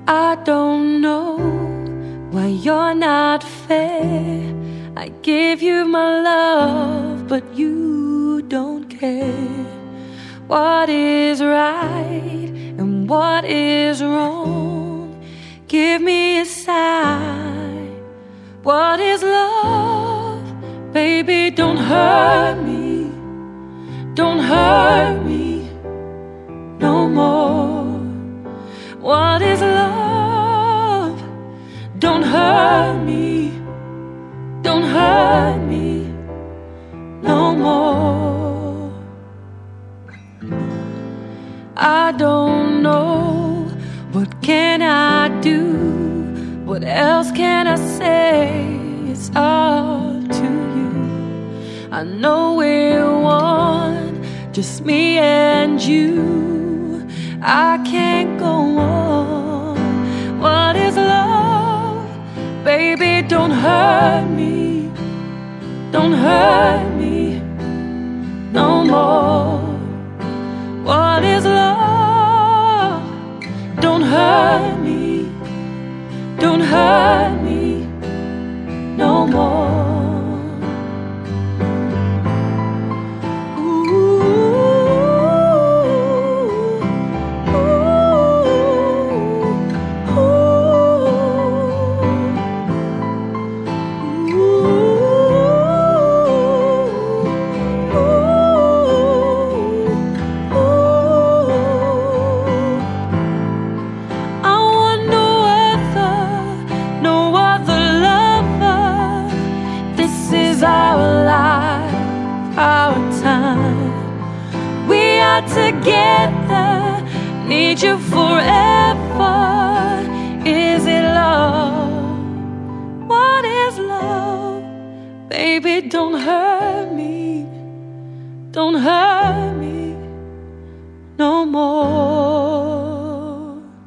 I don't know why you're not fair. I give you my love, but you don't care. What is right and what is wrong? Give me a sign. What is love? Baby, don't hurt me. Don't hurt me no more. What is love? Don't hurt me. Don't hurt me no more. I don't know, what can I do? What else can I say? It's up to you. I know we're one, just me and you. I can't go on. What is love? Baby, don't hurt me. Don't hurt me no more. What is love? Don't hurt me. Don't hurt me no more. Our time, we are together, need you forever. Is it love? What is love? Baby, don't hurt me. Don't hurt me.